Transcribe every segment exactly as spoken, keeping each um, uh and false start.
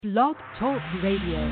Blog Talk Radio.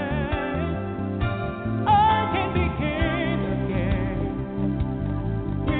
We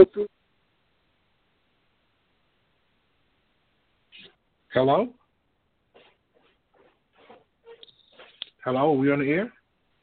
Hello? Hello, are we on the air?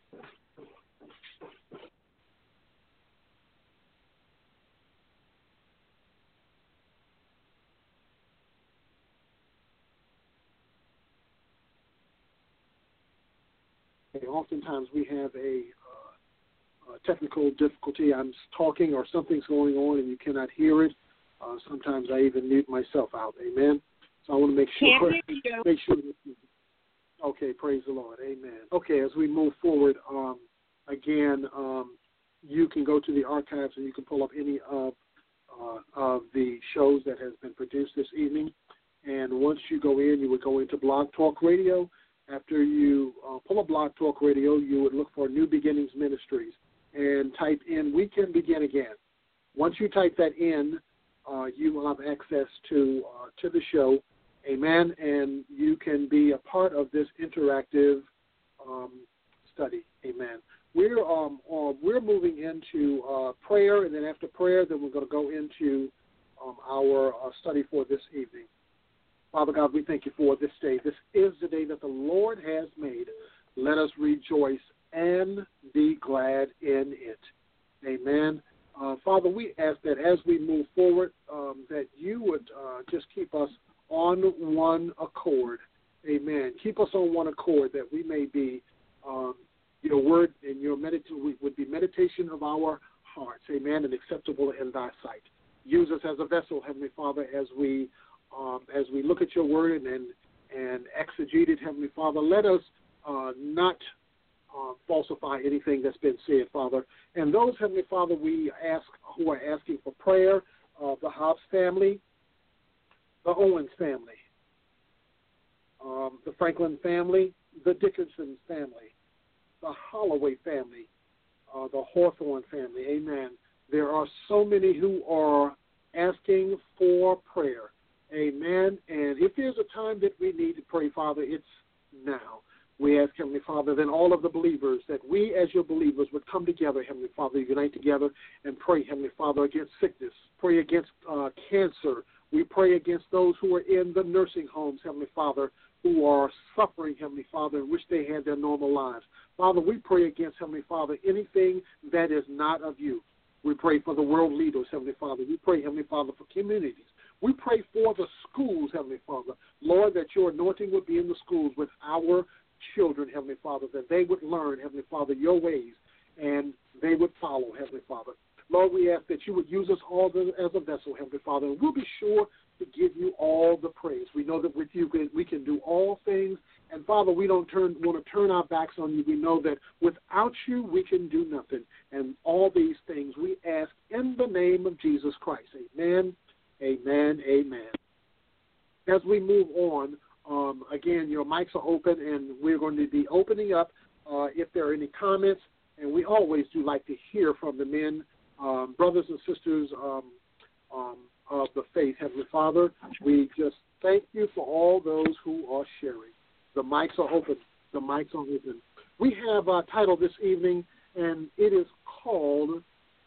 Oftentimes we have a, uh, a technical difficulty. I'm talking or something's going on and you cannot hear it. Uh, sometimes I even mute myself out. Amen. So I want to make sure. Make sure. Okay, praise the Lord. Amen. Okay, as we move forward, um, again, um, you can go to the archives and you can pull up any of uh, of the shows that has been produced this evening. And once you go in, you would go into Blog Talk Radio. After you uh, pull up Blog Talk Radio, you would look for New Beginnings Ministries and type in We Can Begin Again. Once you type that in, uh, you will have access to uh, to the show, amen, and you can be a part of this interactive um, study, amen. We're um, uh, we're moving into uh, prayer, and then after prayer, then we're going to go into um, our uh, study for this evening. Father God, we thank you for this day. This is the day that the Lord has made. Let us rejoice and be glad in it. Amen. Uh, Father, we ask that as we move forward, um, that you would uh, just keep us on one accord. Amen. Keep us on one accord that we may be, um, your word and your meditation would be meditation of our hearts. Amen. And acceptable in thy sight. Use us as a vessel, Heavenly Father, as we Um, as we look at your word and and exegete it, Heavenly Father, let us uh, not uh, falsify anything that's been said, Father. And those, Heavenly Father, we ask who are asking for prayer, uh, the Hobbs family, the Owens family, um, the Franklin family, the Dickinson family, the Holloway family, uh, the Hawthorne family, amen. There are so many who are asking for prayer. Amen. And if there's a time that we need to pray, Father, it's now. We ask, Heavenly Father, then all of the believers, that we as your believers would come together, Heavenly Father, unite together and pray, Heavenly Father, against sickness, pray against uh, cancer. We pray against those who are in the nursing homes, Heavenly Father, who are suffering, Heavenly Father, and wish they had their normal lives. Father, we pray against, Heavenly Father, anything that is not of you. We pray for the world leaders, Heavenly Father. We pray, Heavenly Father, for communities. We pray for the schools, Heavenly Father. Lord, that your anointing would be in the schools with our children, Heavenly Father, that they would learn, Heavenly Father, your ways, and they would follow, Heavenly Father. Lord, we ask that you would use us all as a vessel, Heavenly Father, and we'll be sure to give you all the praise. We know that with you we can do all things, and Father, we don't turn, want to turn our backs on you. We know that without you we can do nothing, and all these things we ask in the name of Jesus Christ. Amen. Amen, amen. As we move on, um, again, your mics are open, and we're going to be opening up uh, if there are any comments, and we always do like to hear from the men, um, brothers and sisters um, um, of the faith. Heavenly Father, we just thank you for all those who are sharing. The mics are open. The mics are open. We have a title this evening, and it is called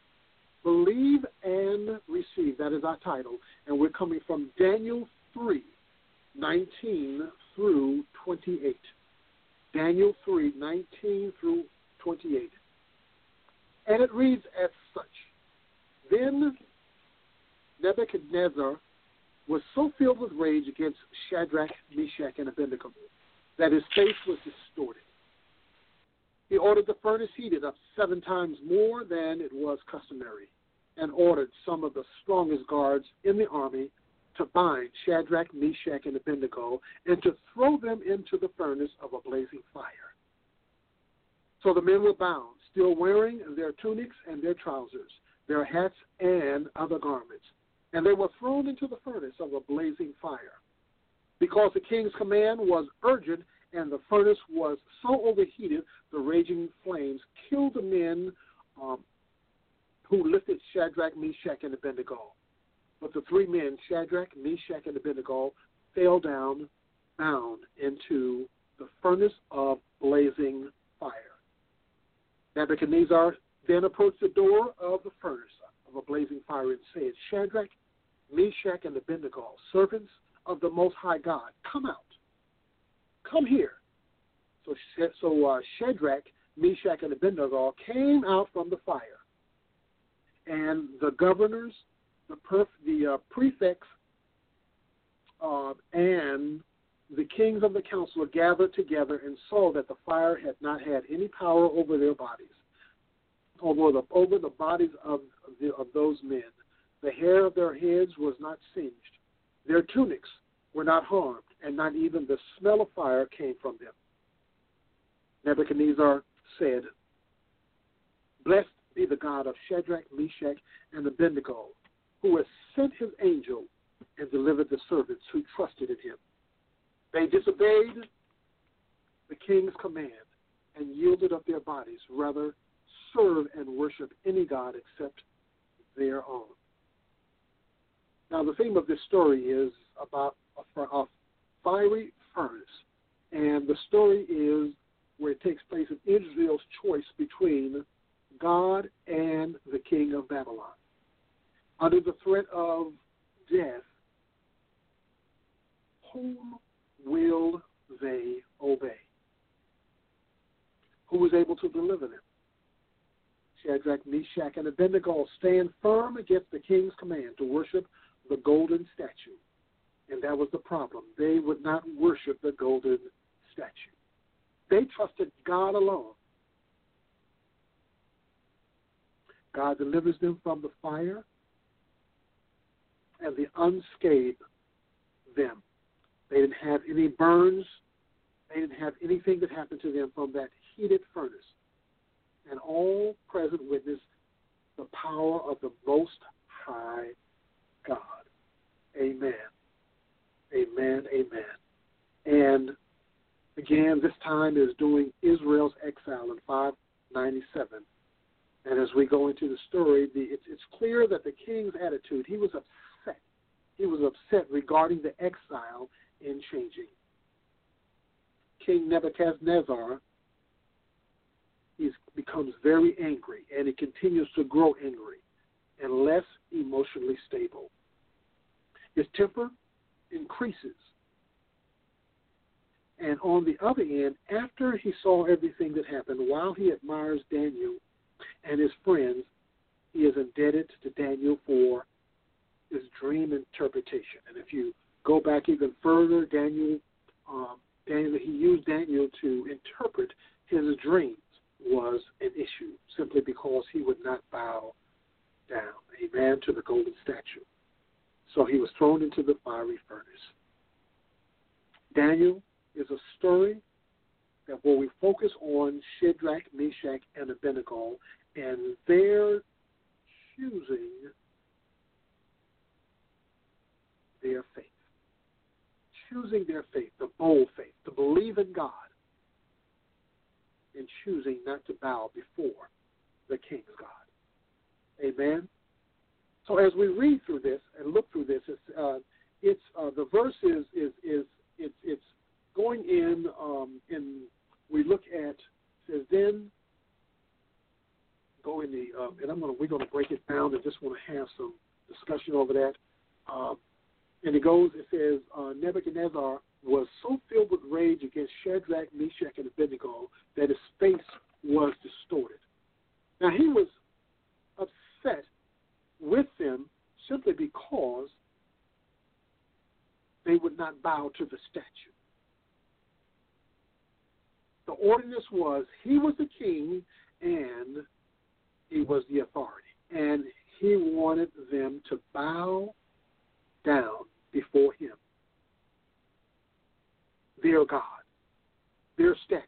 Believe and Receive. That is our title. And we're coming from Daniel three, nineteen through twenty-eight. Daniel three, nineteen through twenty-eight. And it reads as such. Then Nebuchadnezzar was so filled with rage against Shadrach, Meshach, and Abednego that his face was distorted. He ordered the furnace heated up seven times more than it was customary, and ordered some of the strongest guards in the army to bind Shadrach, Meshach, and Abednego, and to throw them into the furnace of a blazing fire. So the men were bound, still wearing their tunics and their trousers, their hats and other garments, and they were thrown into the furnace of a blazing fire. Because the king's command was urgent, and the furnace was so overheated, the raging flames killed the men um, who lifted Shadrach, Meshach, and Abednego. But the three men, Shadrach, Meshach, and Abednego, fell down, bound into the furnace of blazing fire. Nebuchadnezzar then approached the door of the furnace of a blazing fire and said, Shadrach, Meshach, and Abednego, servants of the Most High God, come out. Come here. So, so uh, Shadrach, Meshach, and Abednego came out from the fire. And the governors, the, perf, the uh, prefects, uh, and the kings of the council gathered together and saw that the fire had not had any power over their bodies, over the, over the bodies of, the, of those men. The hair of their heads was not singed. Their tunics were not harmed, and not even the smell of fire came from them. Nebuchadnezzar said, Blessed be the God of Shadrach, Meshach, and Abednego, who has sent his angel and delivered the servants who trusted in him. They disobeyed the king's command and yielded up their bodies, rather serve and worship any god except their own. Now, the theme of this story is about a, a fiery furnace, and the story is where it takes place in Israel's choice between God and the king of Babylon. Under the threat of death, whom will they obey? Who was able to deliver them? Shadrach, Meshach, and Abednego stand firm against the king's command to worship the golden statue. And that was the problem. They would not worship the golden statue. They trusted God alone. God delivers them from the fire and the unscathed them. They didn't have any burns. They didn't have anything that happened to them from that heated furnace. And all present witnessed the power of the Most High God. Amen. Amen. Amen. And again, this time is during Israel's exile in five ninety-seven. And as we go into the story, the, it's, it's clear that the king's attitude, he was upset. He was upset regarding the exile in changing. King Nebuchadnezzar, he becomes very angry, and he continues to grow angry and less emotionally stable. His temper increases. And on the other end, after he saw everything that happened, while he admires Daniel and his friends, he is indebted to Daniel for his dream interpretation. And if you go back even further, Daniel, um, Daniel, he used Daniel to interpret his dreams was an issue, simply because he would not bow down, amen, to the golden statue. So he was thrown into the fiery furnace. Daniel is a story that where we focus on Shadrach, Meshach, and Abednego and their choosing their faith. Choosing their faith, the bold faith, to believe in God, and choosing not to bow before the King's God. Amen? So as we read through this and look through this, it's, uh, it's uh, the verse is, is, is it's, it's going in, um, in we look at, says then, go in the, uh, and I'm gonna, we're going to break it down and just want to have some discussion over that. Uh, and it goes, it says, uh, Nebuchadnezzar was so filled with rage against Shadrach, Meshach, and Abednego that his face was distorted. Now, he was upset with them simply because they would not bow to the statue. The ordinance was he was the king and he was the authority. And he wanted them to bow down before him, their God, their statue.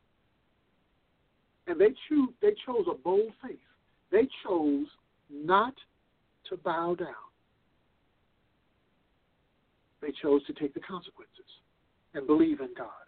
And they, choose, they chose a bold faith. They chose not to bow down. They chose to take the consequences and believe in God.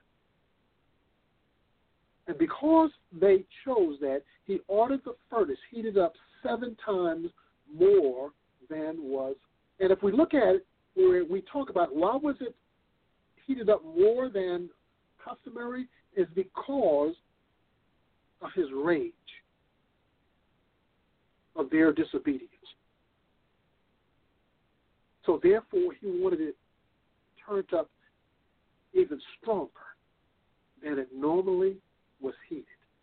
And because they chose that, he ordered the furnace heated up seven times more than was. And if we look at it, where we talk about why was it heated up more than customary, is because of his rage, of their disobedience. So therefore, he wanted it turned up even stronger than it normally was heated.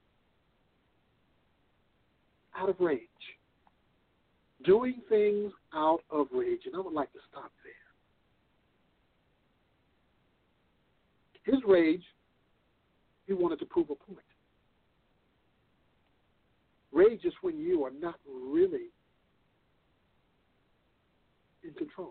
Out of rage. Doing things out of rage. And I would like to stop there. His rage, he wanted to prove a point. Rage is when you are not really in control.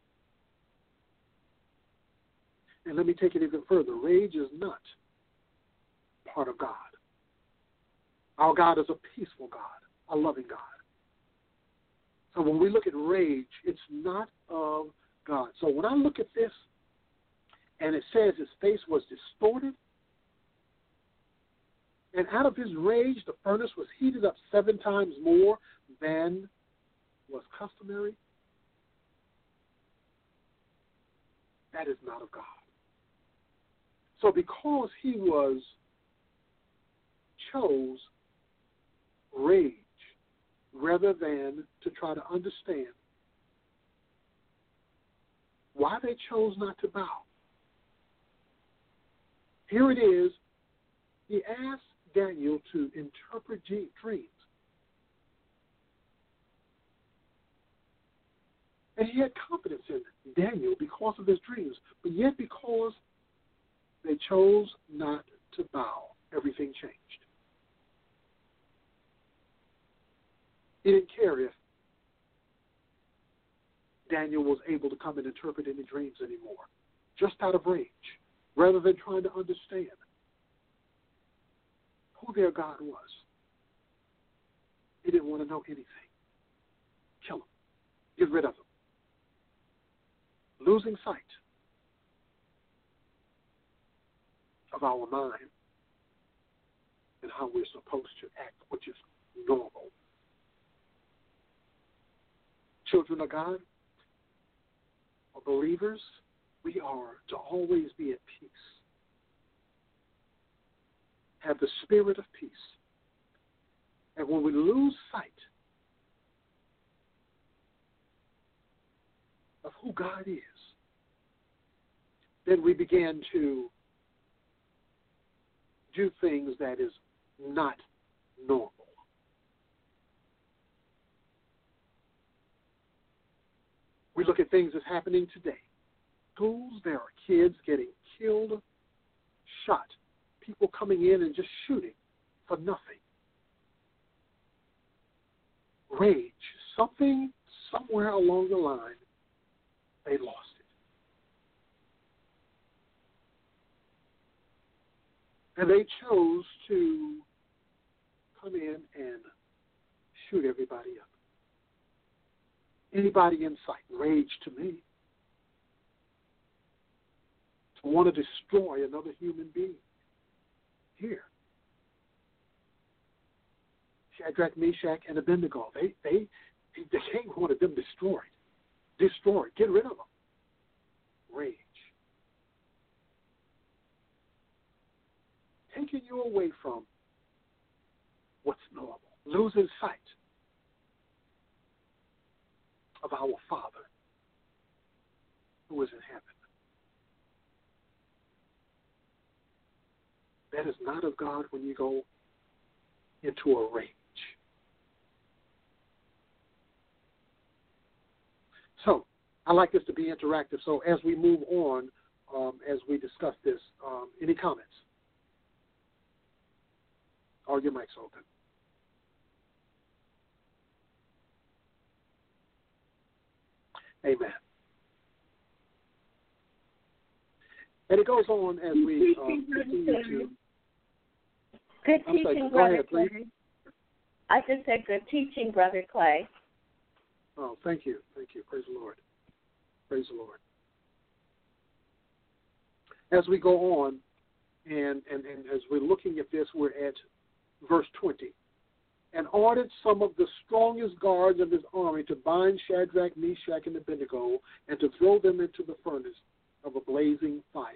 And let me take it even further. Rage is not part of God. Our God is a peaceful God, a loving God. So when we look at rage, it's not of God. So when I look at this, and it says his face was distorted, and out of his rage, the furnace was heated up seven times more than was customary, that is not of God. So because he was chose rage rather than to try to understand why they chose not to bow. Here it is. He asked Daniel to interpret dreams. And he had confidence in Daniel because of his dreams. But yet because they chose not to bow, everything changed. He didn't care if Daniel was able to come and interpret any dreams anymore, just out of rage, rather than trying to understand who their God was. He didn't want to know anything. Kill him. Get rid of him. Losing sight of our mind and how we're supposed to act, which is normal. Children of God, or believers, we are to always be at peace. Have the spirit of peace. And when we lose sight of who God is, then we begin to do things that is not normal. We look at things that's happening today. Schools, there are kids getting killed, shot, people coming in and just shooting for nothing. Rage, something somewhere along the line, they lost it. And they chose to come in and shoot everybody up. Anybody in sight, rage to me. To want to destroy another human being. Here. Shadrach, Meshach, and Abednego, they, they, the king wanted them destroyed. Destroyed. Get rid of them. Rage. Taking you away from what's normal. Losing sight of our Father who is in heaven. That is not of God when you go into a rage. So, I like this to be interactive. So, as we move on, um, as we discuss this, um, any comments? All your mics open. Amen. And it goes on as we um, continue to. Good I'm teaching, sorry, Brother ahead, Clay. please. I just said good teaching, Brother Clay. Oh, thank you. Thank you. Praise the Lord. Praise the Lord. As we go on, and, and, and as we're looking at this, we're at verse twenty. And ordered some of the strongest guards of his army to bind Shadrach, Meshach, and Abednego, and to throw them into the furnace of a blazing fire.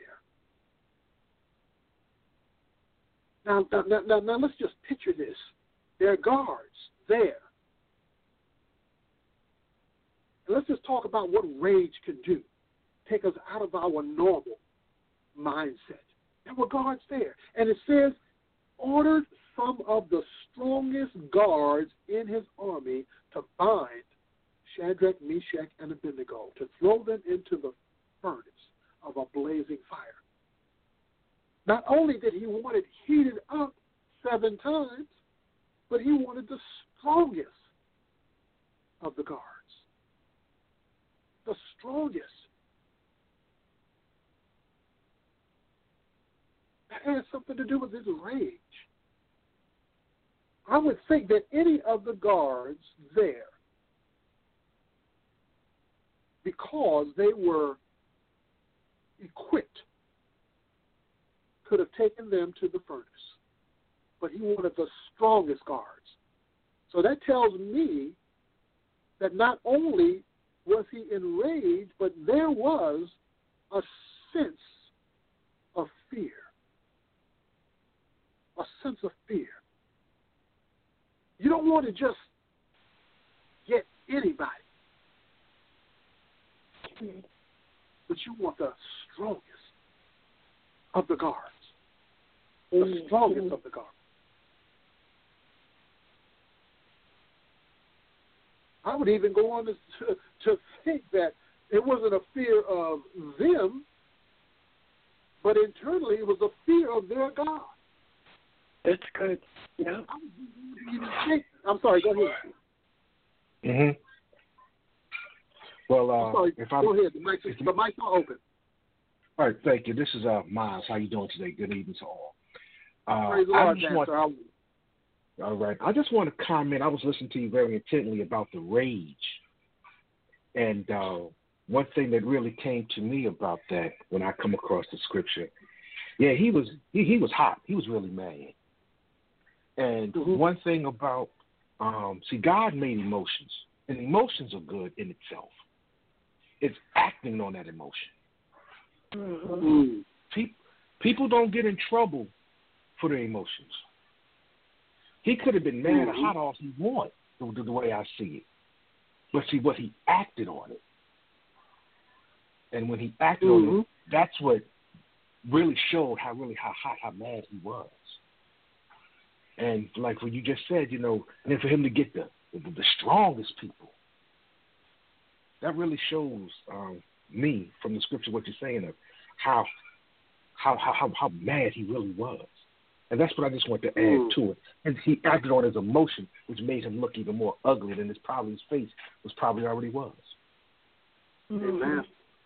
Now, now, now, now let's just picture this. There are guards there. And let's just talk about what rage can do. Take us out of our normal mindset. There were guards there. And it says, ordered some of the strongest guards in his army to bind Shadrach, Meshach, and Abednego, to throw them into the furnace of a blazing fire. Not only did he want it heated up seven times, but he wanted the strongest of the guards. The strongest. That has something to do with his rage. I would think that any of the guards there, because they were equipped, could have taken them to the furnace. But he wanted the strongest guards. So that tells me that not only was he enraged, but there was a sense of fear. A sense of fear. You don't want to just get anybody, but you want the strongest of the guards. The strongest of the guards. I would even go on to, to, to think that it wasn't a fear of them, but internally it was a fear of their God. That's good. Yeah. I'm sorry, go ahead. Mm-hmm. Well, uh, I'm sorry, if go I'm, ahead. The mic is, the mic's not open. All right, thank you. This is uh, Miles. How you doing today? Good evening to all. Uh, Praise the I Lord, just want, Pastor. all right. I just want to comment. I was listening to you very intently about the rage. And uh, one thing that really came to me about that when I come across the scripture, yeah, he was he, he was hot. He was really mad. And mm-hmm. one thing about, um, see, God made emotions, and emotions are good in itself. It's acting on that emotion. Mm-hmm. People, people don't get in trouble for their emotions. He could have been mad mm-hmm. or hot all he wanted, the, the way I see it. But see, what he acted on it. And when he acted mm-hmm. on it, that's what really showed how really how hot, how mad he was. And like what you just said, you know, and then for him to get the the, the strongest people, that really shows um, me from the scripture what you're saying of how how how how mad he really was. And that's what I just want to add mm. to it. And he acted on his emotion, which made him look even more ugly than his probably his face was probably already was. Amen.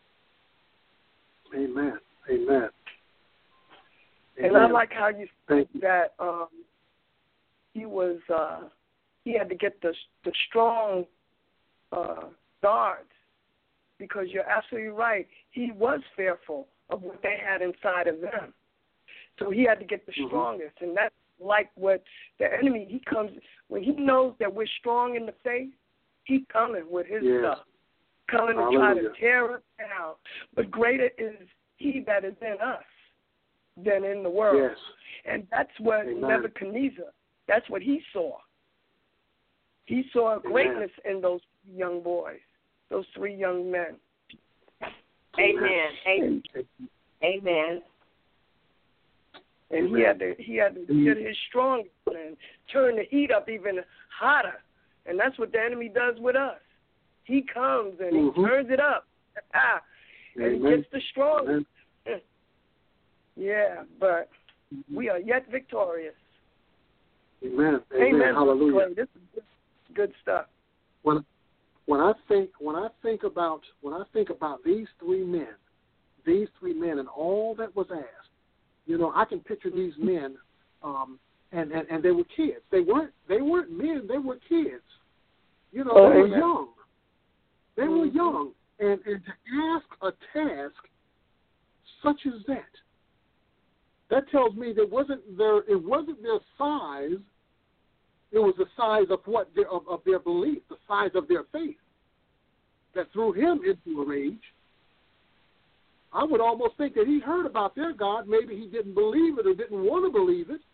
Amen. Amen. And I like how you said that um, he was uh, he had to get the the strong uh, guards, because you're absolutely right. He was fearful of what they had inside of them. So he had to get the mm-hmm. strongest, and that's like what the enemy, he comes, when he knows that we're strong in the faith, he's coming with his yes. stuff, coming to try to tear us down. But greater is he that is in us than in the world. Yes. And that's what Amen. Nebuchadnezzar, that's what he saw. He saw a greatness Amen. In those young boys, those three young men. Amen. Amen. Amen. And he had to he had to get his strongest and turn the heat up even hotter. And that's what the enemy does with us. He comes and mm-hmm. he turns it up. Ah, and he gets the strongest. Amen. Yeah, but we are yet victorious. Amen. Amen. Amen. Hallelujah. This is good, good stuff. When when I think when I think about when I think about these three men, these three men and all that was asked, you know, I can picture these men, um, and, and, and they were kids. They weren't they weren't men. They were kids. You know, oh, they were amen. young. They mm-hmm. were young, and, and to ask a task such as that, that tells me that wasn't their it wasn't their size. It was the size of what their, of, of their belief, the size of their faith, that threw him into a rage. I would almost think that he heard about their God. Maybe he didn't believe it or didn't want to believe it.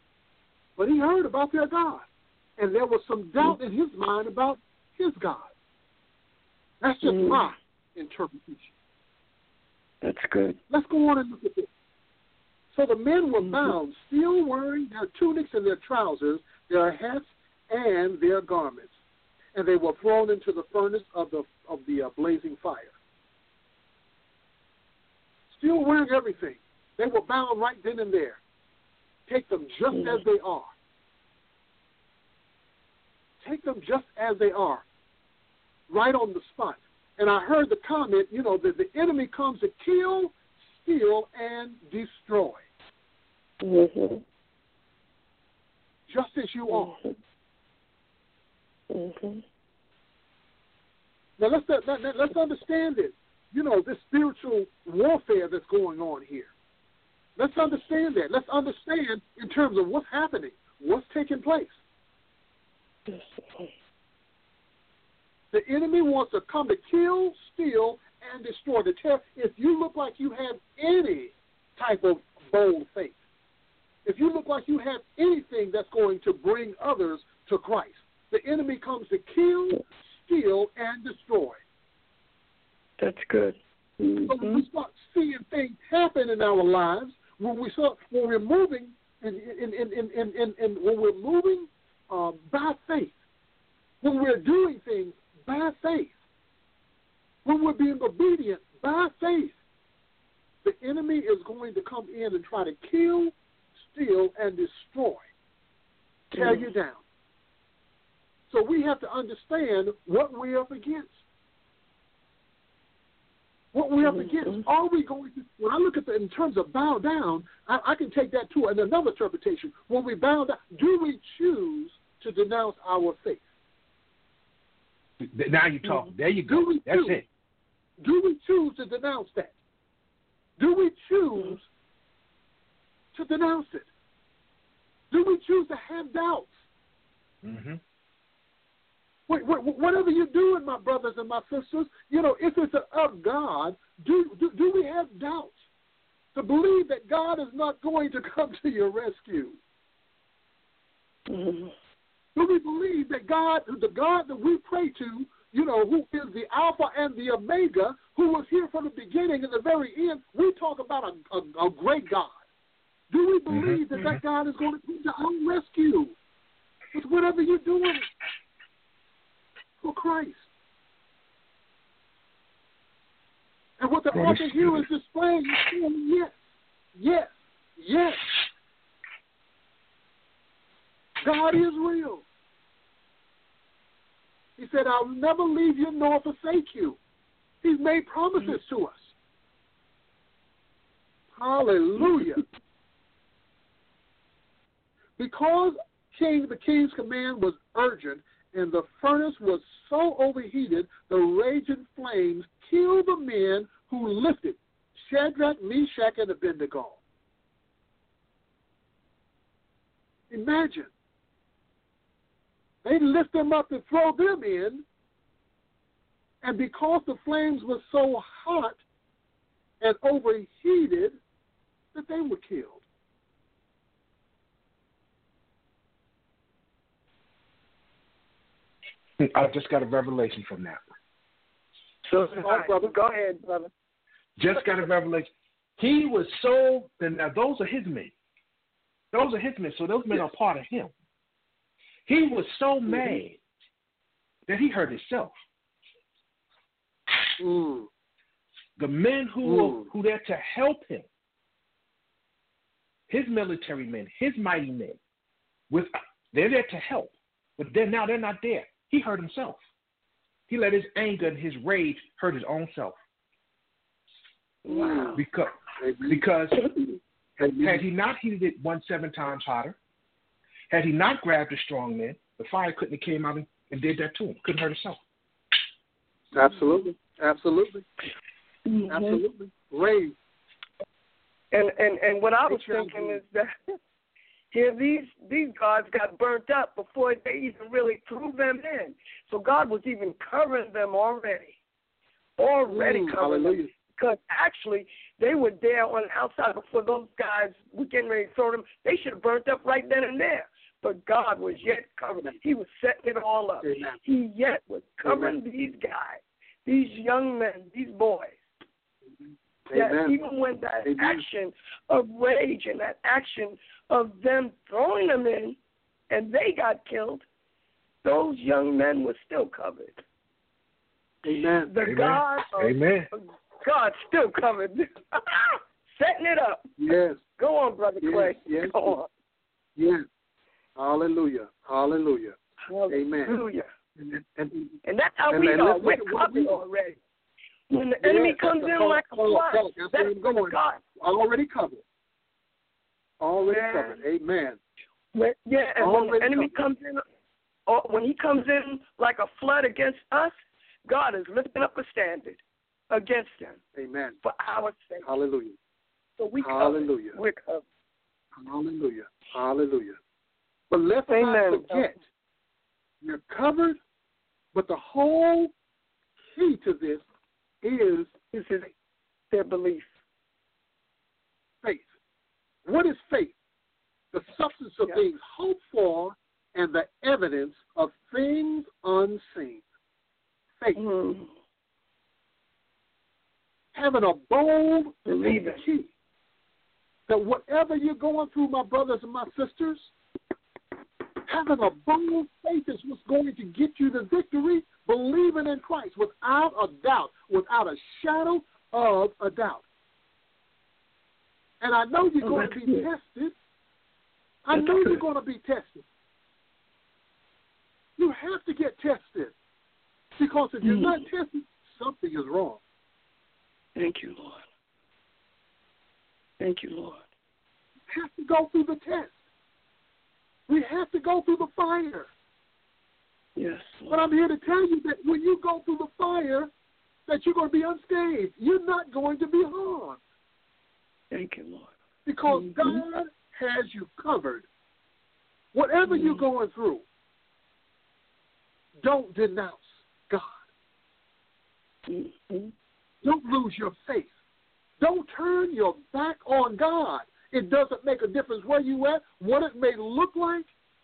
But he heard about their God. And there was some doubt in his mind about his God. That's just mm. my interpretation. That's good. Let's go on and look at this. So the men were bound, still wearing their tunics and their trousers, their hats and their garments, and they were thrown into the furnace of the of the uh, blazing fire. Still wearing everything. They were bound right then and there. Take them just mm. as they are. Take them just as they are, right on the spot. And I heard the comment, you know, that the enemy comes to kill, steal, and destroy. Mm-hmm. Just as you are. Mm-hmm. Now, let's, let, let, let's understand it. You know, this spiritual warfare that's going on here. Let's understand that. Let's understand in terms of what's happening, what's taking place. The enemy wants to come to kill, steal, and destroy. To tell, if you look like you have any type of bold faith, if you look like you have anything that's going to bring others to Christ, the enemy comes to kill, steal, and destroy. That's good. Mm-hmm. So when we start seeing things happen in our lives, when we start, when we're moving, in, in, in, in, in, in, in, when we're moving um, by faith, when we're doing things by faith, when we're being obedient by faith, the enemy is going to come in and try to kill, steal, and destroy, tear mm. you down. So we have to understand what we're up against. What we're up against. Are we going to, when I look at the, in terms of bow down, I, I can take that to another interpretation. When we bow down, do we choose to denounce our faith? Now you talk. There you go. That's choose, it. Do we choose to denounce that? Do we choose to denounce it? Do we choose to have doubts? Mm-hmm. Wait, wait, whatever you're doing, my brothers and my sisters, you know, if it's of God, do, do, do we have doubts to believe that God is not going to come to your rescue? Mm-hmm. Do we believe that God, the God that we pray to, you know, who is the Alpha and the Omega, who was here from the beginning and the very end, we talk about a, a, a great God. Do we believe mm-hmm. that that God is going to come to our rescue with whatever you're doing for Christ? And what the author here is displaying is saying, yes, yes, yes. God is real. He said, I'll never leave you nor forsake you. He's made promises to us. Hallelujah. Because king, the king's command was urgent and the furnace was so overheated, the raging flames killed the men who lifted Shadrach, Meshach, and Abednego. Imagine. They lift them up and throw them in, and because the flames were so hot and overheated, that they were killed. I just got a revelation from that. So, oh, brother, go ahead, brother. Just got a revelation. He was so, now those are his men. Those are his men, so those men yes. are part of him. He was so mm-hmm. mad that he hurt himself. Mm. The men who mm. were who there to help him, his military men, his mighty men, with they're there to help, but then now they're not there. He hurt himself. He let his anger and his rage hurt his own self. Wow. Because because had he not heated it one seven times hotter, had he not grabbed the strong man, the fire couldn't have came out and, and did that to him. Couldn't hurt himself. Absolutely. Absolutely. Mm-hmm. Absolutely. Rage. And, and and what I was thinking is that here these these gods got burnt up before they even really threw them in. So God was even covering them already. Already mm, covering hallelujah. them. Because actually they were there on the outside before those guys were getting ready to throw them. They should have burnt up right then and there. But God was yet covering them. He was setting it all up. Amen. He yet was covering Amen. these guys, these young men, these boys, Amen. that even when that Amen. action of rage and that action of them throwing them in and they got killed, those young men were still covered. Amen. The Amen. God of Amen. God still covered. Setting it up. Yes. Go on, Brother Yes. Clay. Yes. Go on. Yes. Hallelujah. Hallelujah. Amen. Hallelujah. And, and, And that's how and we then are. let's We're look at what covered we- already. When the Yes, enemy that's comes the in call- like a call- flood, call. That's that's where I'm when going. God. Already covered. Already Yeah. covered. Amen. When, yeah, and when the Already enemy covered. comes in, or when he comes in like a flood against us, God is lifting up a standard against him Amen. for our sake. Hallelujah. So we Hallelujah. covered. We're covered. Hallelujah. Hallelujah. But let's Amen. not forget, you're covered, but the whole key to this is This is their belief. faith. What is faith? The substance of Yeah. things hoped for and the evidence of things unseen. Faith. Mm. Having a bold Believe it. key that whatever you're going through, my brothers and my sisters, having a bold faith is what's going to get you the victory, believing in Christ without a doubt, without a shadow of a doubt. And I know you're Oh, going to that's be good. tested. I That's know good. you're going to be tested. You have to get tested. Because if you're Mm. not tested, something is wrong. Thank you, Lord. Thank you, Lord. We have to go through the test. We have to go through the fire. Yes, But Lord. I'm here to tell you that when you go through the fire, that you're going to be unscathed. You're not going to be harmed. Thank you, Lord. Because Mhm. God has you covered. Whatever Mhm. you're going through, don't denounce God. Mm-hmm. Don't lose your faith. Don't turn your back on God. It doesn't make a difference where you at, what it may look like.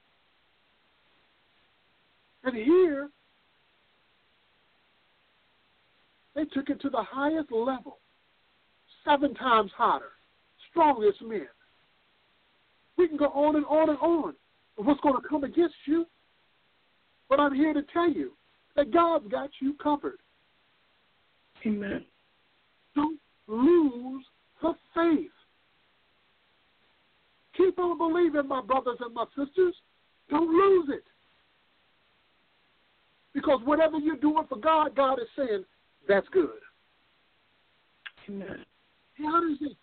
And here, they took it to the highest level, seven times hotter, strongest men. We can go on and on and on of what's going to come against you. But I'm here to tell you that God's got you covered. Amen. Don't lose the faith. Keep on believing, my brothers and my sisters. Don't lose it. Because whatever you're doing for God, God is saying, that's good. Amen. He honors it.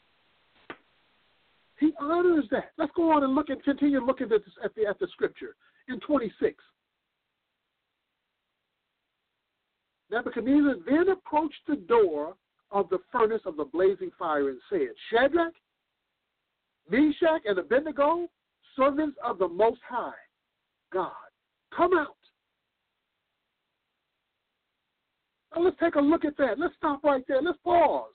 He honors that. Let's go on and look and continue looking at, this, at, the, at the scripture. In twenty-six. Nebuchadnezzar then approached the door of the furnace of the blazing fire and said, Shadrach, Meshach, and Abednego, servants of the Most High God, come out. Now let's take a look at that. Let's stop right there. Let's pause.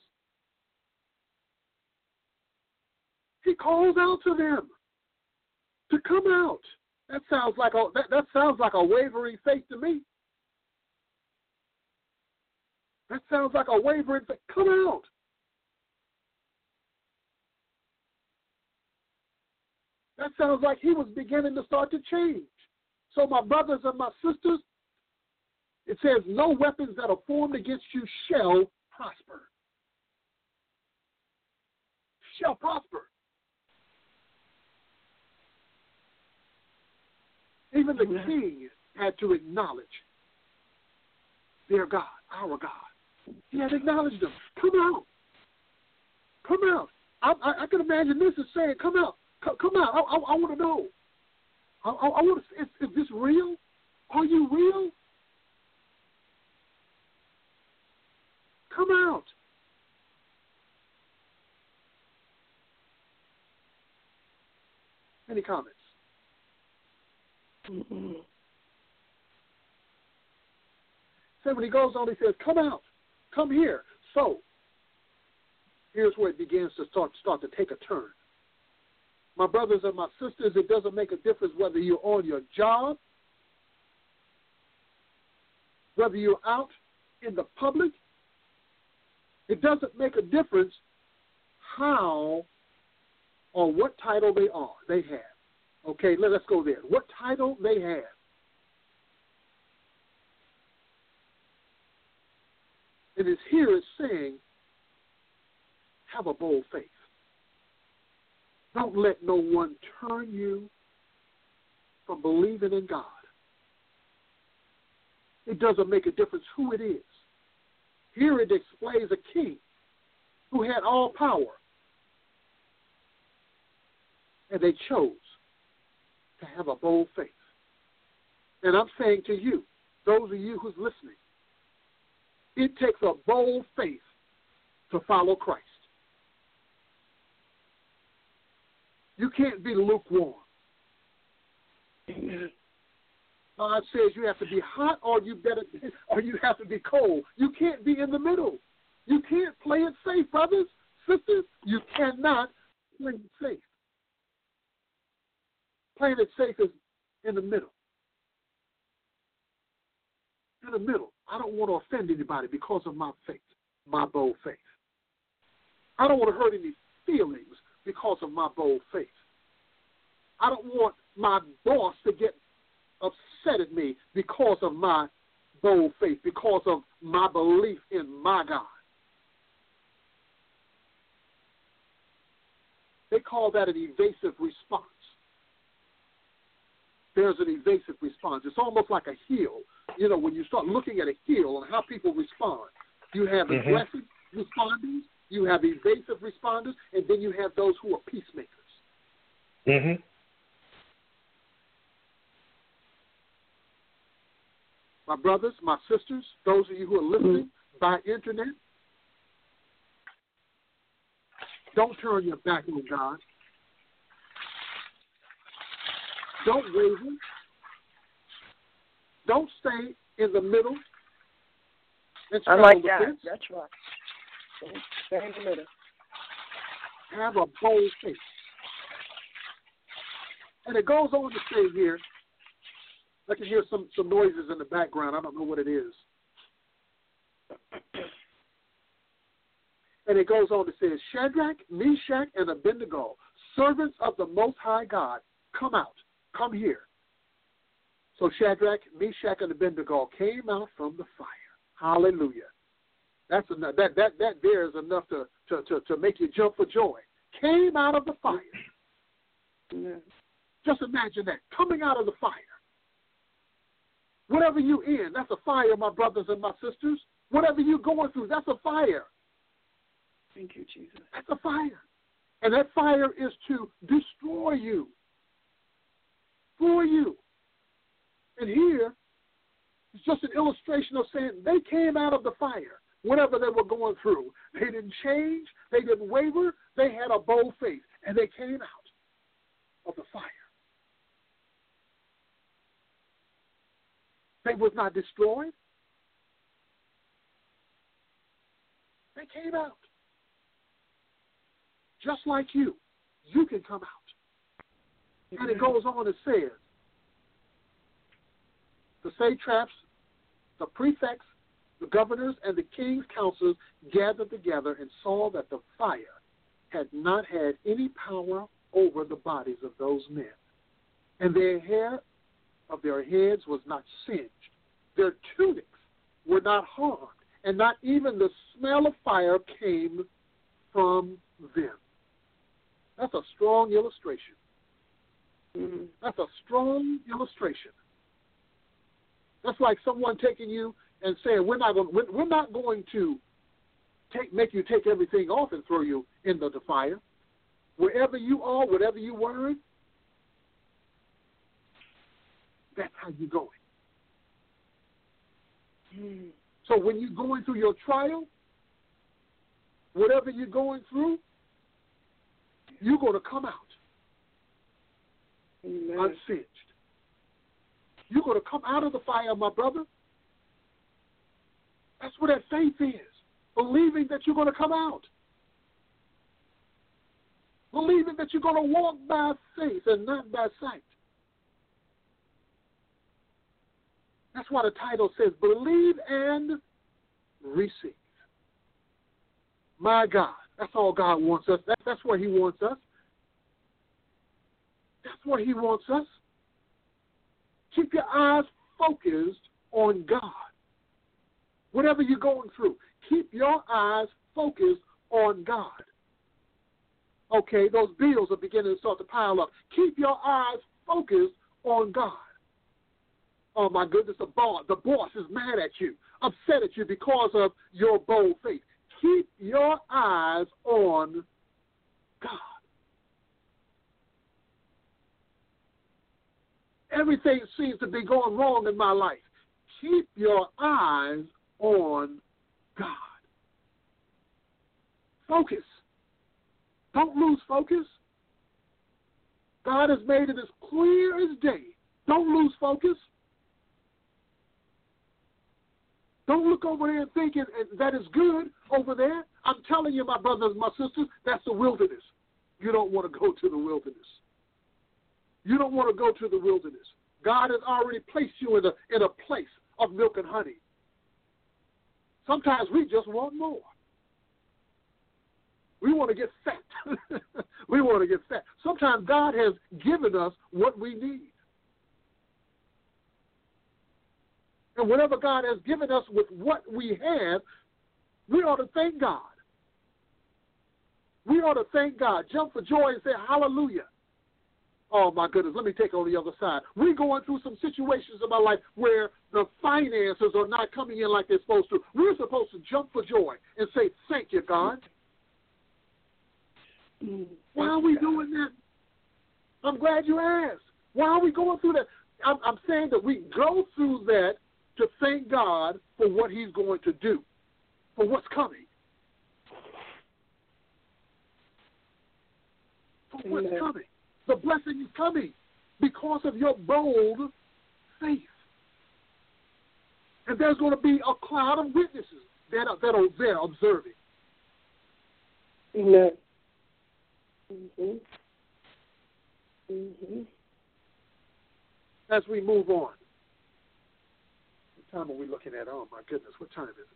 He calls out to them to come out. That sounds like a that, that sounds like a wavering faith to me. That sounds like a wavering faith. Come out. That sounds like he was beginning to start to change. So my brothers and my sisters, it says, no weapons that are formed against you shall prosper. Shall prosper. Even the king had to acknowledge their God, our God. He had acknowledged them. Come out. Come out. I, I, I can imagine this is saying, come out. Come, come out. I, I, I want to know. I, I, I want to. Is, is this real? Are you real? Come out. Any comments? Mm-hmm. So when he goes on, he says, come out. Come here. So, here's where it begins to start, start to take a turn. My brothers and my sisters, it doesn't make a difference whether you're on your job, whether you're out in the public, it doesn't make a difference how or what title they are, they have. Okay, let, let's go there. What title they have. It is here it's saying, have a bold faith. Don't let no one turn you from believing in God. It doesn't make a difference who it is. Here it displays a king who had all power. And they chose to have a bold faith. And I'm saying to you, those of you who's listening, it takes a bold faith to follow Christ. You can't be lukewarm. God says you have to be hot or you better or you have to be cold. You can't be in the middle. You can't play it safe, brothers, sisters. You cannot play it safe. Playing it safe is in the middle. In the middle. I don't want to offend anybody because of my faith, my bold faith. I don't want to hurt any feelings because of my bold faith. I don't want my boss to get upset at me because of my bold faith, because of my belief in my God. They call that an evasive response. There's an evasive response. It's almost like a heel. You know, when you start looking at a heel and how people respond, you have mm-hmm. aggressive responders, you have evasive responders, and then you have those who are peacemakers. Mm-hmm. My brothers, my sisters, those of you who are listening mm-hmm. by internet, don't turn your back on God. Don't waver. Don't stay in the middle. I like that. Fence. That's right. Stay in the middle. Have a bold faith. And it goes on to say here, I can hear some, some noises in the background. I don't know what it is. And it goes on to say, Shadrach, Meshach, and Abednego, servants of the Most High God, come out. Come here. So Shadrach, Meshach, and Abednego came out from the fire. Hallelujah. That's enough. That that that there is enough to, to, to, to make you jump for joy. Came out of the fire. Yeah. Just imagine that. Coming out of the fire. Whatever you're in, that's a fire, my brothers and my sisters. Whatever you're going through, that's a fire. Thank you, Jesus. That's a fire. And that fire is to destroy you. For you. And here, it's just an illustration of saying they came out of the fire, whatever they were going through. They didn't change. They didn't waver. They had a bold faith. And they came out of the fire. They was not destroyed. They came out. Just like you. You can come out. And it goes on and says, the satraps, the prefects, the governors, and the king's counselors gathered together and saw that the fire had not had any power over the bodies of those men. And their hair of their heads was not singed. Their tunics were not harmed, and not even the smell of fire came from them. That's a strong illustration. Mm-hmm. That's a strong illustration. That's like someone taking you and saying, "We're not going. We're, we're not going to take make you take everything off and throw you into the fire. Wherever you are, whatever you were, that's how you're going." Mm. So when you're going through your trial, whatever you're going through, you're going to come out. Amen. Unsinged. You're going to come out of the fire, my brother. That's what that faith is. Believing that you're going to come out. Believing that you're going to walk by faith and not by sight. That's why the title says, believe and receive. My God, that's all God wants us. That, that's where he wants us. That's where he wants us. Keep your eyes focused on God. Whatever you're going through, keep your eyes focused on God. Okay, those bills are beginning to start to pile up. Keep your eyes focused on God. Oh, my goodness, the boss, the boss is mad at you, upset at you because of your bold faith. Keep your eyes on God. Everything seems to be going wrong in my life. Keep your eyes on God. Focus. Don't lose focus. God has made it as clear as day. Don't lose focus. Don't look over there and thinking that is good over there. I'm telling you, my brothers and my sisters, that's the wilderness. You don't want to go to the wilderness. You don't want to go to the wilderness. God has already placed you in a, in a place of milk and honey. Sometimes we just want more. We want to get fat. We want to get fat. Sometimes God has given us what we need. And whatever God has given us with what we have, we ought to thank God. We ought to thank God. Jump for joy and say, hallelujah. Oh, my goodness, let me take it on the other side. We're going through some situations in my life where the finances are not coming in like they're supposed to. We're supposed to jump for joy and say, thank you, God. Why are we doing that? I'm glad you asked. Why are we going through that? I'm, I'm saying that we go through that to thank God for what he's going to do, for what's coming. For what's Amen. coming. The blessing is coming because of your bold faith. And there's going to be a cloud of witnesses that are, that are there observing. Amen. Mm-hmm. Mm-hmm. As we move on. What time are we looking at? Oh, my goodness. What time is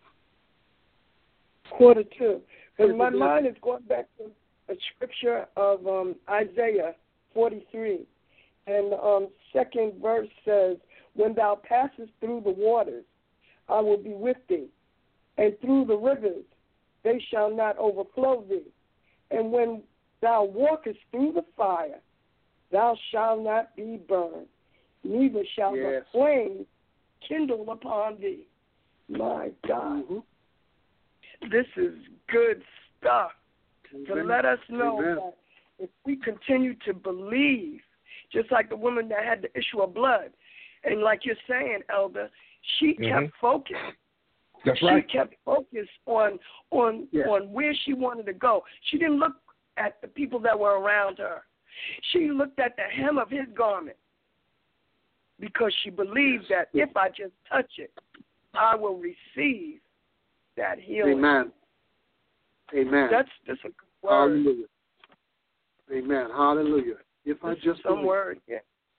it? Quarter two. And my mind is going back to a scripture of um, Isaiah forty-three. And the um, second verse says, when thou passest through the waters, I will be with thee. And through the rivers, they shall not overflow thee. And when thou walkest through the fire, thou shalt not be burned, neither shall yes. the flame kindle upon thee. My God. Mm-hmm. This is good stuff. Amen. To let us know Amen. that if we continue to believe, just like the woman that had the issue of blood, and like you're saying, Elder, she mm-hmm. kept focused. That's she right. She kept focused on on yes. on where she wanted to go. She didn't look at the people that were around her. She looked at the hem of his garment because she believed that if I just touch it, I will receive that healing. Amen. Amen. That's just a good word. Hallelujah. Amen. Hallelujah. If this I just some believe. word, yeah.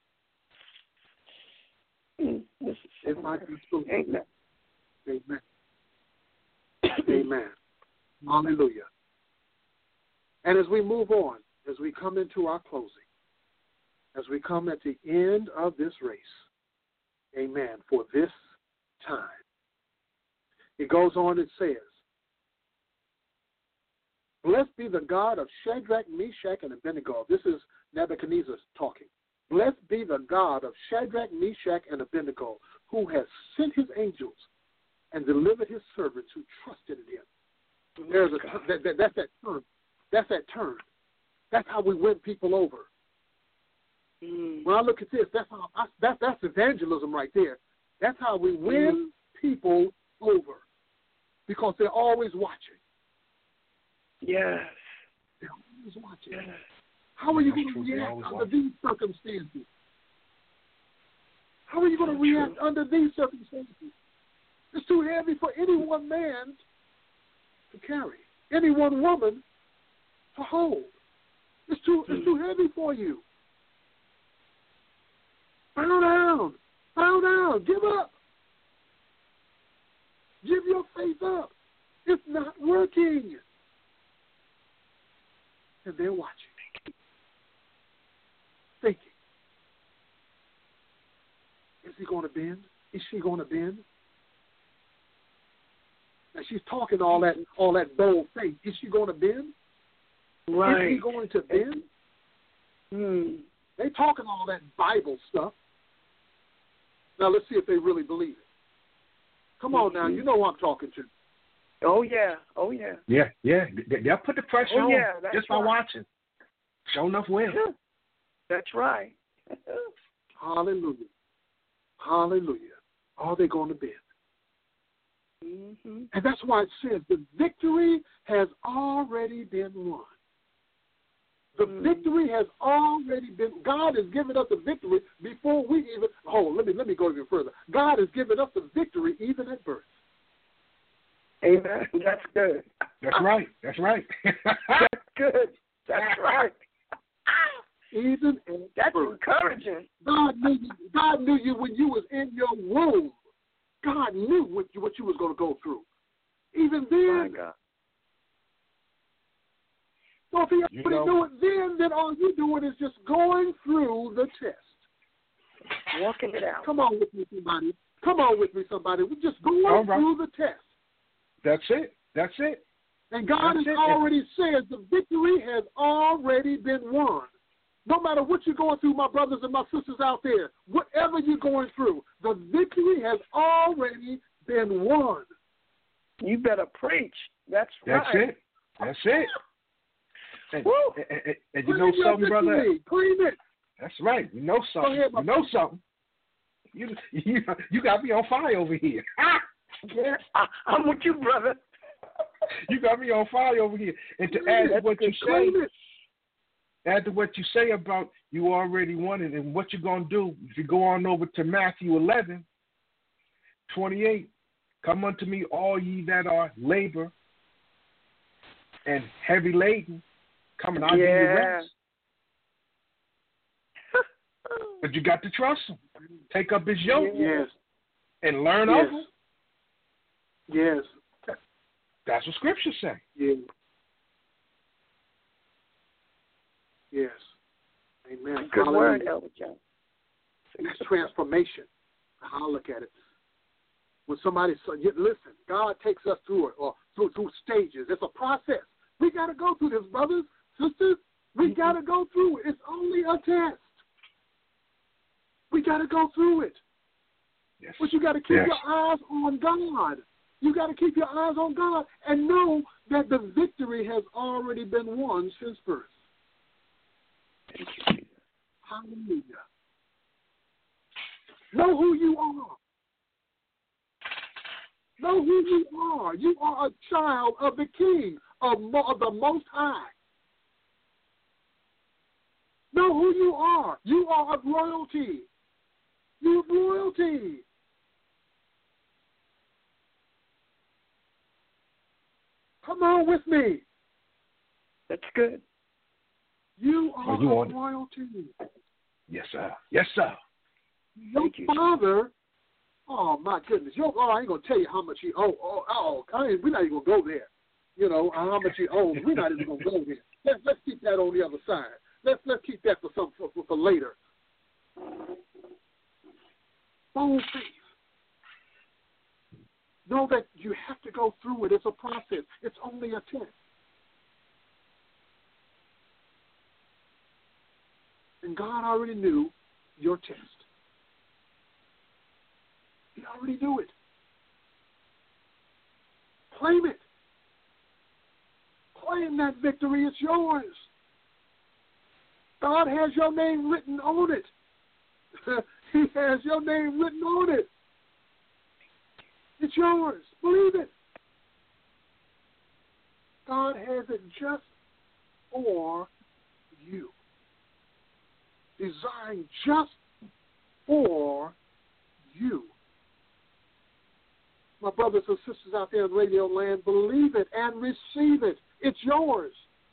This is if I just believe. Amen. Amen. Amen. Hallelujah. And as we move on, as we come into our closing, as we come at the end of this race, amen, for this time, it goes on and says, blessed be the God of Shadrach, Meshach, and Abednego. This is Nebuchadnezzar talking. Blessed be the God of Shadrach, Meshach, and Abednego, who has sent his angels and delivered his servants who trusted in him. There's a that, that, that's that term. That's that turn. That's how we win people over. Mm. When I look at this, that's how I, that, that's evangelism right there. That's how we win mm. people over, because they're always watching. Yes. They're always watching. Yes. How are you going to react under watching. these circumstances? How are you going to react true. under these circumstances? It's too heavy for any one man to carry, any one woman to hold. It's too, mm. it's too heavy for you. Bow down. Bow down. Give up. Give your faith up. It's not working. And they're watching, thinking, is he going to bend? Is she going to bend? Now she's talking all that all that bold faith. Is she going to bend? Right. Is he going to bend? Hmm. They talking all that Bible stuff. Now let's see if they really believe it. Come on now, you know who I'm talking to. Oh yeah, oh yeah. Yeah, yeah. They, they'll put the pressure Oh, on yeah, that's just by right. watching. Sure enough, will. That's right. Hallelujah. Hallelujah. Are they going to bend? Mm-hmm. And that's why it says the victory has already been won. The Mm. victory has already been. God has given us the victory before we even. Hold on, let me let me go even further. God has given us the victory even at birth. Amen. That's good. That's right. That's right. That's good. That's right. Even at That's birth. encouraging. God knew you. God knew you when you was in your womb. God knew what you what you was going to go through. Even My then. God. So if he You already know- knew it then, then all you're doing is just going through the test. Walking it out. Come on with me, somebody. Come on with me, somebody. We're just going All right. through the test. That's it. That's it. And God That's has it. already said the victory has already been won. No matter what you're going through, my brothers and my sisters out there, whatever you're going through, the victory has already been won. You better preach. That's, That's right. it. That's it. And, Woo. and, and, and you Claim know your something, brother? victory. Claim it. That's right. You know something. ahead, my you know something. You you you got me on fire over here. Yeah, I, I'm with you, brother. You got me on fire over here. And to Claim add to it. what you say, Claim it. add to what you say about you already won it and what you're gonna do. If you go on over to Matthew eleven, twenty-eight, come unto me, all ye that are labor and heavy laden, come and I'll give you Yeah. rest. But you got to trust him. Take up his yoke Yes. and learn Yes. of him. Yes. That's what Scripture say. Yes. Yes. Amen. Good Hallelujah. word, Elder John. It's transformation. I'll look at it. When somebody says, listen, God takes us through it, or through, through stages. It's a process. We got to go through this, brothers, sisters. We got to go through it. It's only a test. We got to go through it. Yes. But you got to keep Yes. your eyes on God. You got to keep your eyes on God and know that the victory has already been won since birth. Hallelujah. Know who you are. Know who you are. You are a child of the King, of, Mo- of the Most High. Know who you are. You are of royalty. You have royalty. Come on with me. That's good. You are Oh, you of want it. royalty. Yes, sir. Yes, sir. Your Thank you. father, oh my goodness, your oh, I ain't gonna tell you how much he owe. Oh, oh, I ain't, we're not even gonna go there. You know how much he owes. We're not even gonna go there. Let's let's keep that on the other side. Let's let's keep that for some for, for later. Bold faith. Know that you have to go through it. It's a process. It's only a test. And God already knew your test. He already knew it. Claim it. Claim that victory. It's yours. God has your name written on it. He has your name written on it. It's yours. Believe it. God has it just for you. Designed just for you. My brothers and sisters out there in radio land, believe it and receive it. It's yours.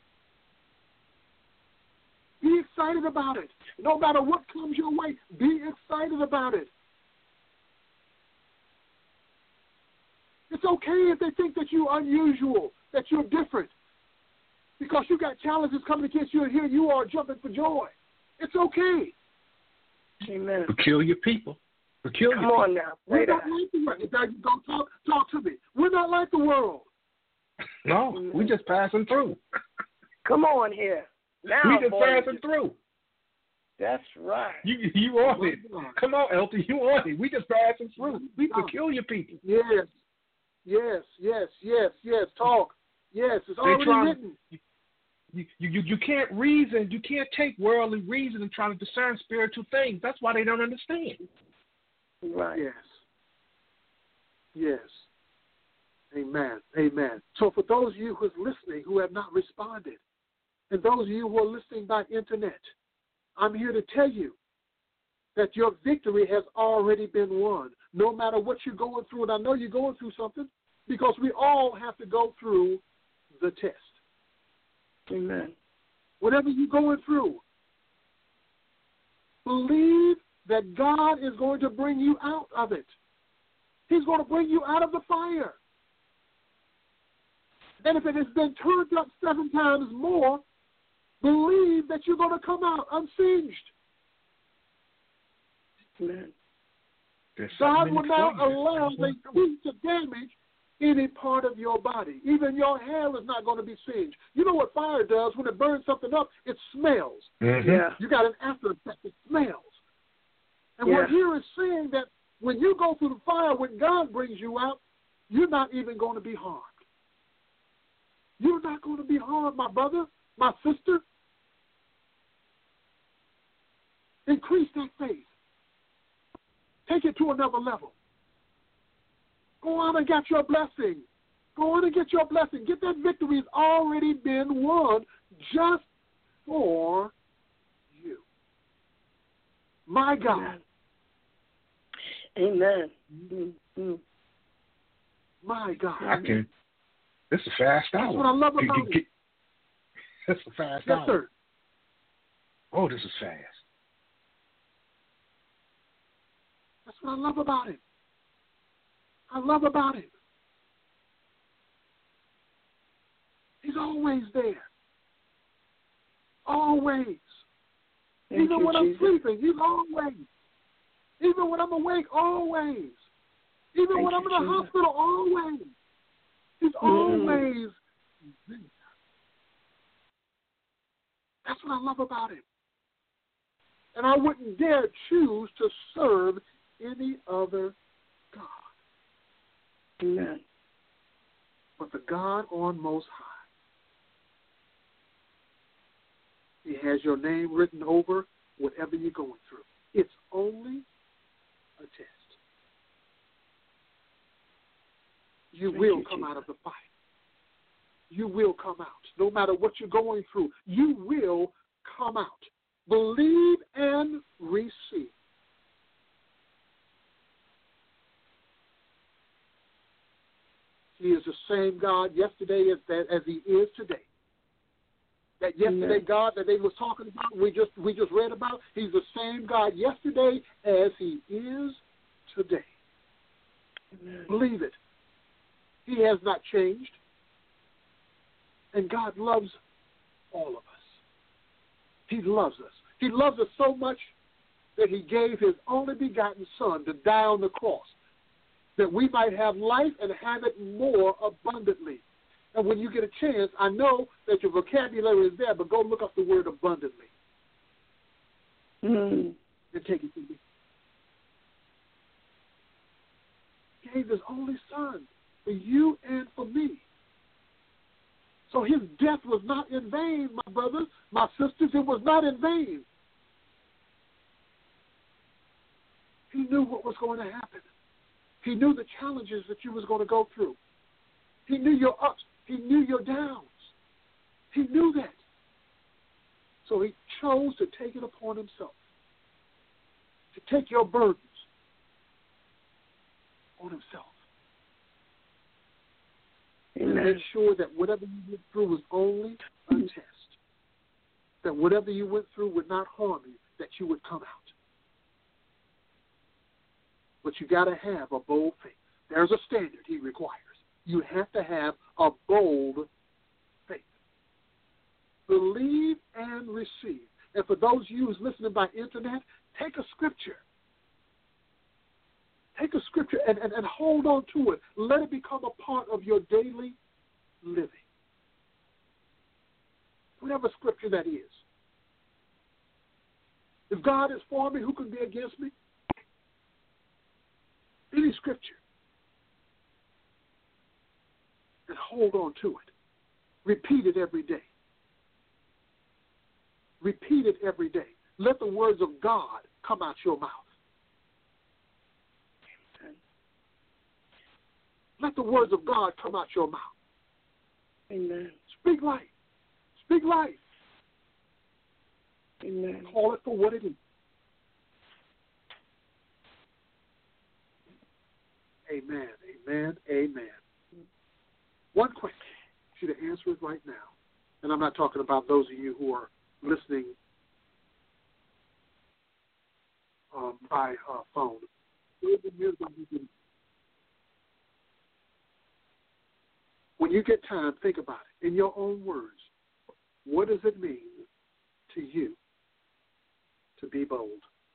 Be excited about it. No matter what comes your way, be excited about it. It's okay if they think that you're unusual, that you're different, because you got challenges coming against you, and here you are jumping for joy. It's okay. Amen. Peculiar people. Peculiar Come people. on now. We're not like the world. Go talk, talk to me. We're not like the world. No, Amen. we just passing through. Come on here. Now, we just boy, passing through. That's right. You you on it. Come on, Elton, you on it. We just passing through. We peculiar people. Yes, yes, yes, yes, yes. Talk. Yes, it's already try, written. You, you, you, you can't reason. You can't take worldly reason and try to discern spiritual things. That's why they don't understand. Right. Yes. Yes. Amen. Amen. So for those of you who are listening who have not responded, and those of you who are listening by internet, I'm here to tell you that your victory has already been won, no matter what you're going through. And I know you're going through something, because we all have to go through the test. Amen. Whatever you're going through, believe that God is going to bring you out of it. He's going to bring you out of the fire. And if it has been turned up seven times more, believe that you're going to come out unsinged. Amen. God will not allow the heat to damage any part of your body. Even your hair is not going to be singed. You know what fire does? When it burns something up, it smells. Mm-hmm. Yeah. You got an after effect. It smells. And Yeah. what here is saying that when you go through the fire, when God brings you out, you're not even going to be harmed. You're not going to be harmed, my brother, my sister. Increase that faith. Take it to another level. Go on and get your blessing. Go on and get your blessing. Get that victory has already been won just for you. My God. Amen. Mm-hmm. My God. I can. This is a fast hour. That's what I love about get, get, it. This is a fast Yes, hour. sir. Oh, this is fast. That's what I love about it. I love about it. He's always there. Always. Thank Even you, when Jesus. I'm sleeping, he's always. Even when I'm awake, always. Even Thank when I'm you, in the Jesus. hospital, always. He's Mm. always there. That's what I love about him. And I wouldn't dare choose to serve any other God Amen. but the God on Most High. He has your name written over whatever you're going through. It's only a test. You Thank will you, come Jesus. out of the fight. You will come out. No matter what you're going through, you will come out. Believe and receive. He is the same God yesterday as, that, as he is today. That yesterday Amen. God that they was talking about, we just we just read about, he's the same God yesterday as he is today. Amen. Believe it. He has not changed. And God loves all of us. He loves us. He loves us so much that he gave his only begotten Son to die on the cross, that we might have life and have it more abundantly. And when you get a chance, I know that your vocabulary is there, but go look up the word abundantly Mm. and take it to me. He gave his only Son for you and for me. So his death was not in vain, my brothers, my sisters. It was not in vain. He knew what was going to happen. He knew the challenges that you was going to go through. He knew your ups. He knew your downs. He knew that. So he chose to take it upon himself, to take your burdens on himself. Amen. And make sure that whatever you went through was only a test. That whatever you went through would not harm you, that you would come out. But you got to have a bold faith There's a standard he requires. You have to have a bold faith. Believe and receive. And for those of you who's listening by internet, take a scripture. Take a scripture and, and, and hold on to it. Let it become a part of your daily living. Whatever scripture that is. If God is for me, who can be against me? Any scripture. And hold on to it. Repeat it every day. Repeat it every day. Let the words of God come out your mouth. Let the words of God come out your mouth. Amen. Speak life. Speak life. Amen. Call it for what it is. Amen. Amen. Amen. One question. I want you to answer it right now. And I'm not talking about those of you who are listening um, by uh, phone. When you get time, think about it. In your own words, what does it mean to you to be bold?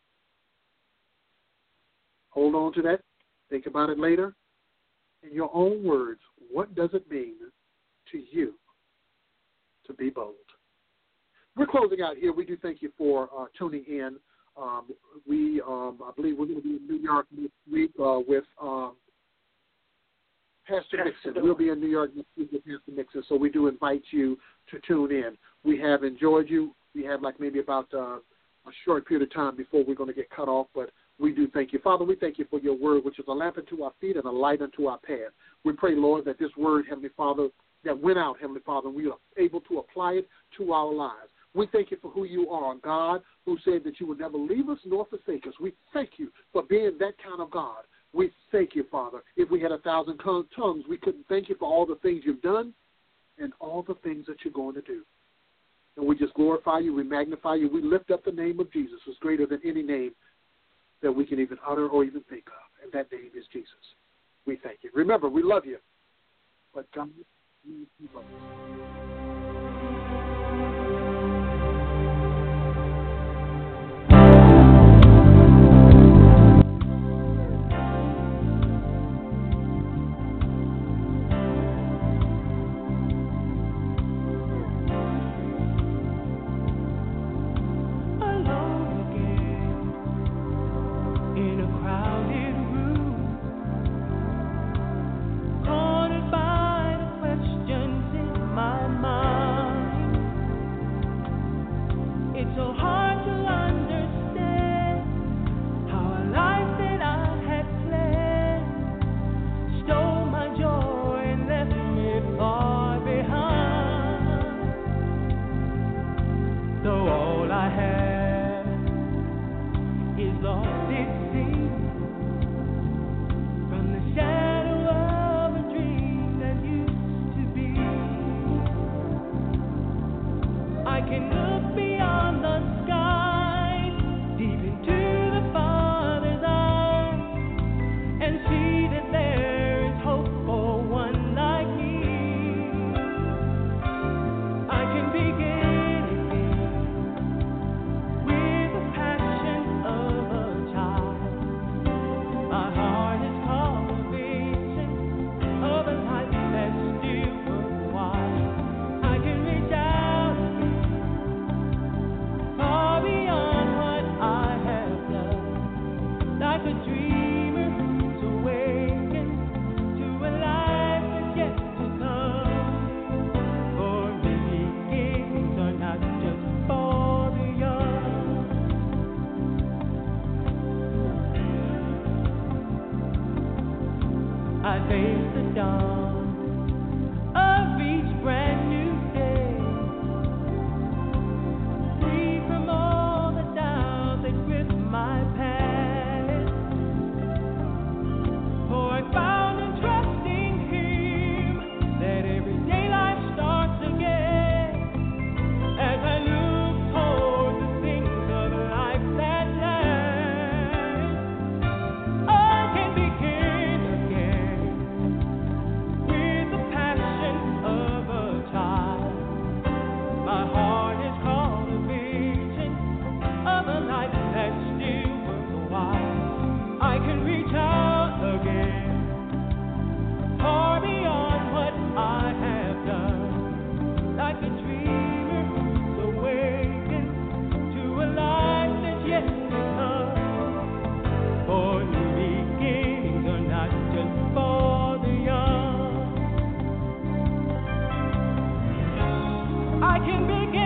Hold on to that. Think about it later. In your own words, what does it mean to you to be bold? We're closing out here. We do thank you for uh, tuning in. Um, we, um, I believe we're going to be in New York this week uh, with um, Pastor Nixon. We'll be in New York next week with Pastor Nixon, so we do invite you to tune in. We have enjoyed you. We have like maybe about uh, a short period of time before we're going to get cut off, but we do thank you. Father, we thank you for your word, which is a lamp unto our feet and a light unto our path. We pray, Lord, that this word, Heavenly Father, that went out, Heavenly Father, we are able to apply it to our lives. We thank you for who you are, God, who said that you would never leave us nor forsake us. We thank you for being that kind of God. We thank you, Father. If we had a thousand tongues, we couldn't thank you for all the things you've done and all the things that you're going to do. And we just glorify you. We magnify you. We lift up the name of Jesus, who's greater than any name that we can even utter or even think of. And that name is Jesus. We thank you. Remember, we love you. But God, you love us. My can begin.